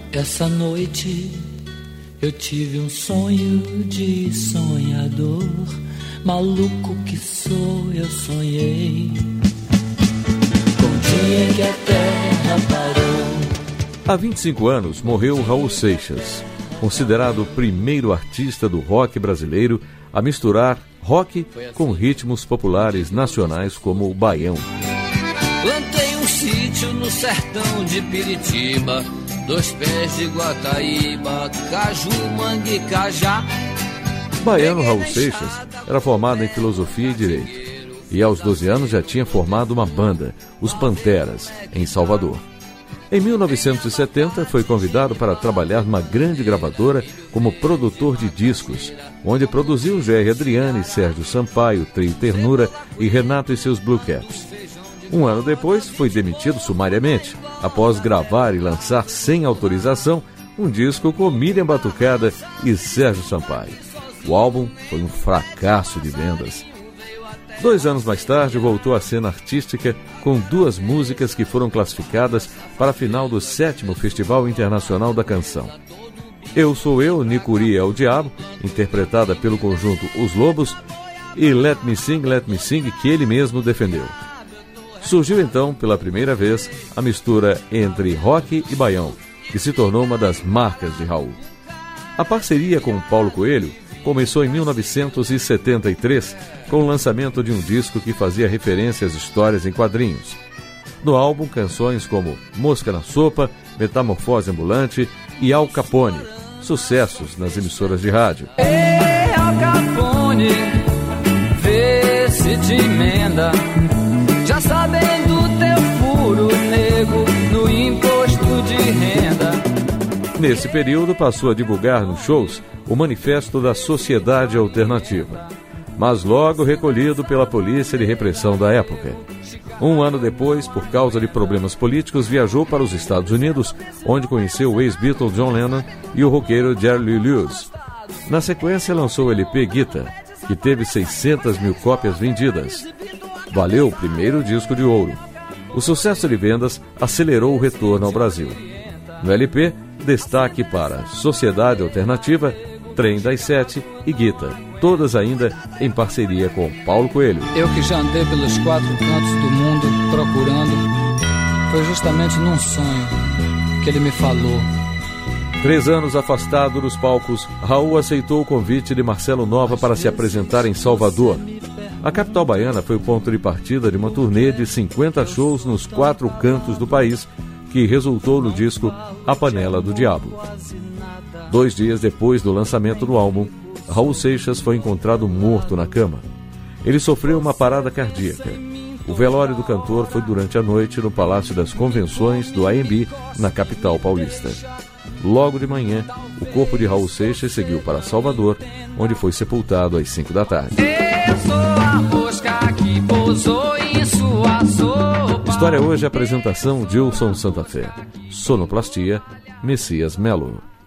Essa noite eu tive um sonho de sonhador, maluco que sou, eu sonhei com o dia em que a terra parou. Há 25 anos morreu Raul Seixas, considerado o primeiro artista do rock brasileiro a misturar rock com ritmos populares nacionais como o baião. Plantei um sítio no sertão de Piritiba, 2 pés de Guataíba, caju, mangue, cajá. Baiano Raul Seixas era formado em filosofia e direito, e aos 12 anos já tinha formado uma banda, os Panteras, em Salvador. Em 1970 foi convidado para trabalhar numa grande gravadora como produtor de discos, onde produziu Jerry Adriane, Sérgio Sampaio, Trio Ternura e Renato e seus Blue Caps. Um ano depois, foi demitido sumariamente, após gravar e lançar sem autorização um disco com Miriam Batucada e Sérgio Sampaio. O álbum foi um fracasso de vendas. 2 anos mais tarde, voltou à cena artística com 2 músicas que foram classificadas para a final do 7º Festival Internacional da Canção. Eu Sou Eu, Nicuri é o Diabo, interpretada pelo conjunto Os Lobos, e Let Me Sing, que ele mesmo defendeu. Surgiu então, pela primeira vez, a mistura entre rock e baião, que se tornou uma das marcas de Raul. A parceria com Paulo Coelho começou em 1973, com o lançamento de um disco que fazia referência às histórias em quadrinhos. No álbum, canções como Mosca na Sopa, Metamorfose Ambulante e Al Capone, sucessos nas emissoras de rádio. Ei, Al Capone, vê se te emenda, já sabendo teu furo, nego, no imposto de renda. Nesse período, passou a divulgar nos shows o Manifesto da Sociedade Alternativa, mas logo recolhido pela polícia de repressão da época. 1 ano depois, por causa de problemas políticos, viajou para os Estados Unidos, onde conheceu o ex-Beatle John Lennon e o roqueiro Jerry Lee Lewis. Na sequência, lançou o LP Guita, que teve 600 mil cópias vendidas. Valeu o primeiro disco de ouro. O sucesso de vendas acelerou o retorno ao Brasil. No LP, destaque para Sociedade Alternativa, Trem das 7 e Guita, todas ainda em parceria com Paulo Coelho. Eu que já andei pelos 4 cantos do mundo procurando, foi justamente num sonho que ele me falou. 3 anos afastado dos palcos, Raul aceitou o convite de Marcelo Nova para se apresentar em Salvador. A capital baiana foi o ponto de partida de uma turnê de 50 shows nos 4 cantos do país, que resultou no disco A Panela do Diabo. 2 dias depois do lançamento do álbum, Raul Seixas foi encontrado morto na cama. Ele sofreu uma parada cardíaca. O velório do cantor foi durante a noite no Palácio das Convenções do AMB, na capital paulista. Logo de manhã, o corpo de Raul Seixas seguiu para Salvador, onde foi sepultado às 5 da tarde. Eu sou a mosca que pousou em sua sopa. História hoje, apresentação Gilson Santa Fé. Sonoplastia, Messias Melo.